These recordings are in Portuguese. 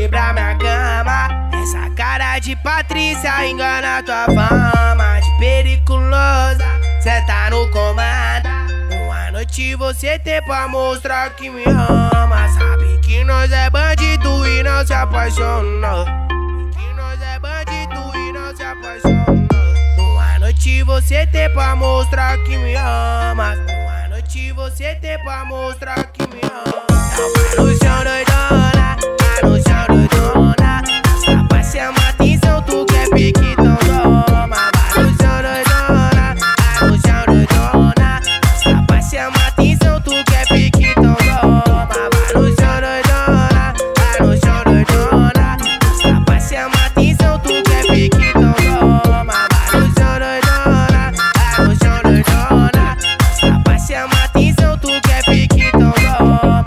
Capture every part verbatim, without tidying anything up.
quebrar minha cama. Essa cara de Patrícia engana tua fama de periculosa, cê tá no comando. Uma noite você tem pra mostrar que me ama. Sabe que nós é bandido e não se apaixona. Que nós é bandido e não se apaixona. Uma noite você tem pra mostrar que me ama. Uma noite você tem pra mostrar que me ama. Tá no chão doidona, tá no chão doidona. Sapa chama atenção, tu quer pique, então toma. Vai no chão doidona, tá no chão doidona. Sapa chama atenção, tu quer pique, então toma. Vai no chão doidona, tá no chão doidona. Sapa chama atenção, tu quer pique, então toma. Vai no chão doidona, tá no chão doidona. Sapa chama atenção, tu quer pique, então toma.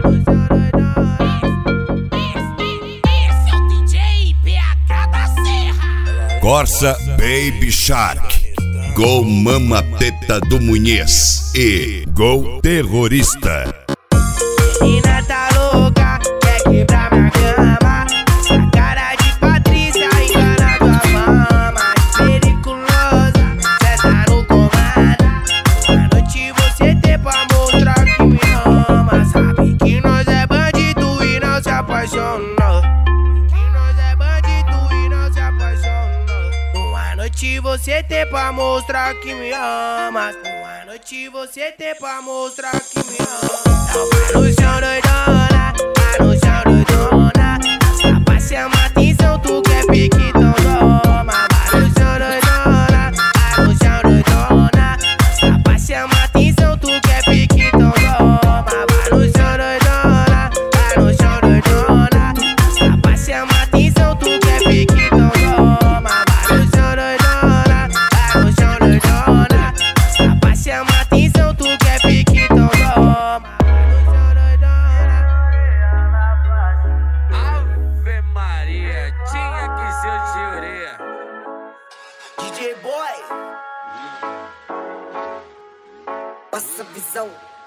Corsa Baby Shark, Gol Mama Teta do Munhez e Gol Terrorista. Menina tá louca, quer quebrar minha cama. Essa cara de Patrícia engana tua fama de periculosa, cê tá no comando. Uma noite você tem pra mostrar que me ama. Sabe que nós é bandido e não se apaixona. Uma noite você tem pra mostrar que me ama. Uma noite você tem pra mostrar que me ama. Tá no chão doidona, tá no chão doidona. Sapa chama atenção, tu quer pique, então toma. Vai no chão doidona, tá no chão doidona. Sapa chama atenção, tu quer pique, então toma. Vai no chão doidona, tá no chão doidona. Sapa chama atenção, tu quer pique, então toma. Vai no chão doidona, tá no chão doidona. Sapa chama atenção, tu quer pique, então toma. Ave Maria, tinha que ser o Jurê. D J Boy, passa visão.